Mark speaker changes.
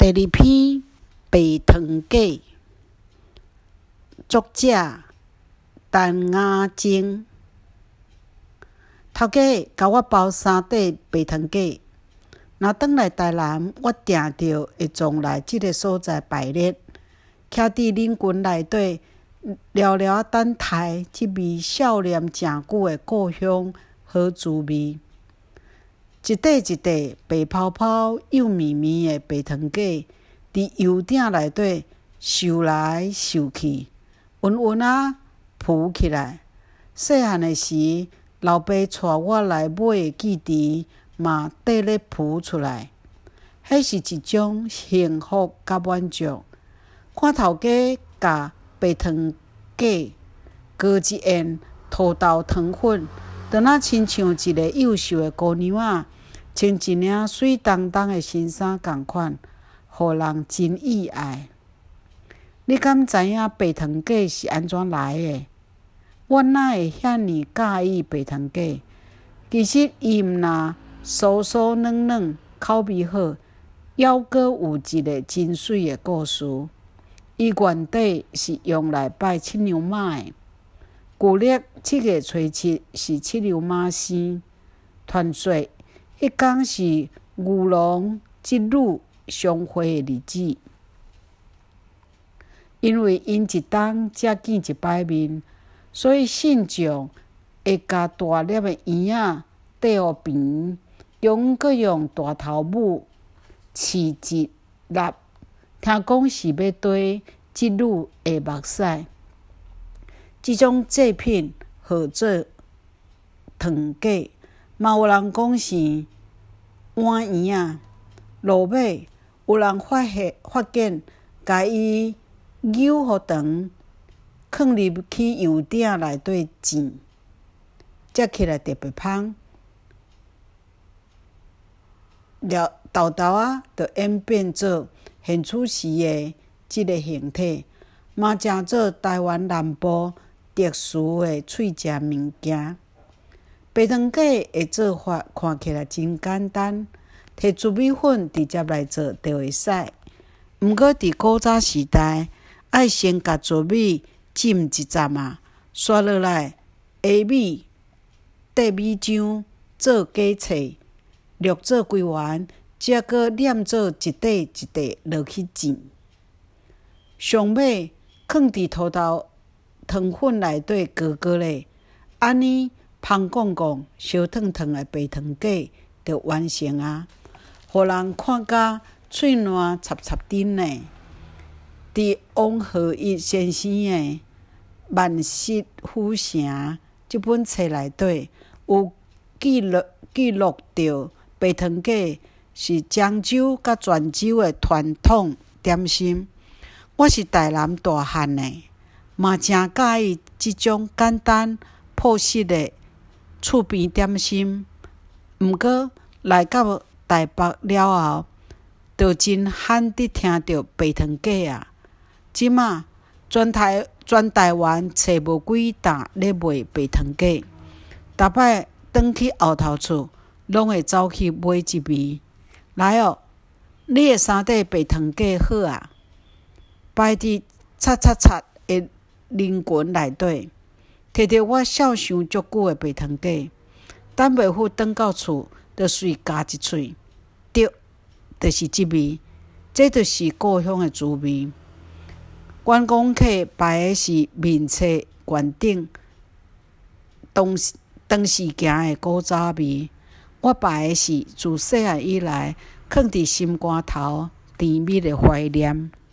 Speaker 1: 第二篇白糖粿，作者陈雅晶。头家甲我包3块白糖粿，若转来台南，我定着会撞来即个所在排列，徛伫人群内底，寥寥等待即味少年诚久的故乡好滋味。一块一块白泡泡、幼绵绵的白糖粿，伫油鼎内底收来收去，匀匀浮起来。细汉的时，老爸带我来买的记忆嘛缀咧浮出来，迄是一种幸福甲满足。看头家甲白糖粿搁一宴土豆糖粉，就若亲像一个幼秀的姑娘仔，穿一领水当当的新衫共款，互人真意爱。你敢知影白糖粿是安怎来的？我哪会遐尼介意白糖粿？其实伊毋若酥酥软软，口味好，犹阁有一个真水的故事。伊原底是用来拜七娘妈的。旧历7月初7是七娘妈生，传说迄天是牛郎织女相会的日子。因为因一冬才见一摆面，所以信众会甲大粒的圆仔缀互边，用阁用大头母饲一粒，听讲是要对织女的目屎。即种制品号做糖粿，嘛有人讲是碗圆仔。落尾有人发现，甲伊扭互长，放入去油鼎内底煎，食起来特别香。豆豆就演变做现此时的即个形体，嘛成做台湾南部特殊的喙食物件。白糖粿的做法看起来真简单，摕糯米粉直接来做就会使。毋过伫古早时代，爱先甲糯米浸一站刷落来下米缀米浆做假脆，略做规圆，才搁黏做一块一块落去煎。上尾放伫土豆糖粉内底高高咧，安尼香光光、烧烫烫的白糖粿就完成啊！互人看甲喙烂插插顶呢。伫王浩一先生的《万室府城》这本册内底，有记录着白糖粿是漳州甲泉州的传统点心。我是台南大汉的，嘛真介意即种简单朴实的厝边点心。毋过来到台北了后，就真罕得听到白糖粿啊！即马全台湾找无几担咧卖白糖粿，逐摆转去后头厝，拢会走去买一味。来哦，你的3块白糖粿好啊！摆伫擦擦擦的人群内底，摕着我少想足久的白糖粿，等袂赴转到厝，就随加一喙，对，就是即味，这就是故乡的滋味。观光客排的是面册悬顶，当时行的古早味。我排的是自细汉以来放伫心肝头甜蜜的怀念。